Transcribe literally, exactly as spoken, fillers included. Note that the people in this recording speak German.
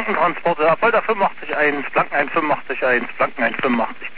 Blankentransporte, Apolda fünfundachtzig eins, Blanken eins fünfundachtzig eins, Blanken eins fünfundachtzig